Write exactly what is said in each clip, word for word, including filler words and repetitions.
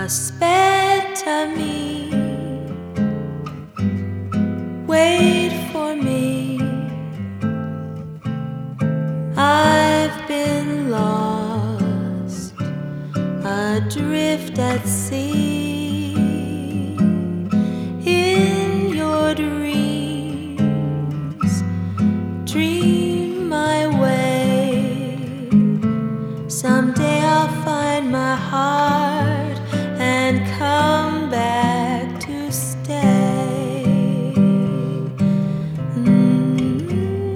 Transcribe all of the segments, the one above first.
Aspetta me, wait for me. I've been lost, adrift at sea. In your dreams, dream my way. Someday I'll find my heart and come back to stay. Mm.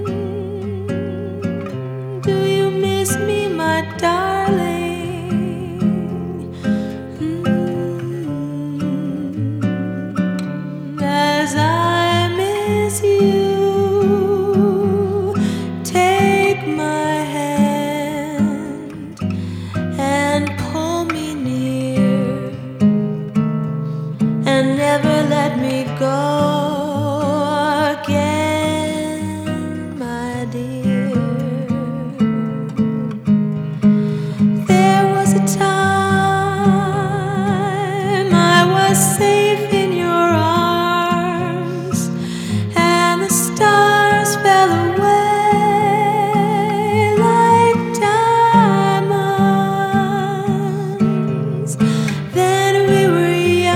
Do you miss me, my darling? Mm. As I miss you, take my hand and pull me near, and never let me go again, my dear. There was a time I was safe in your arms, and the stars fell away like diamonds. Then we were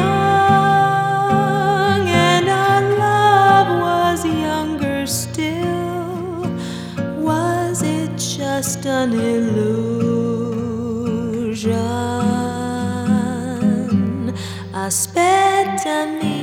young, and our love was younger still. Was it just an illusion? Aspetta me.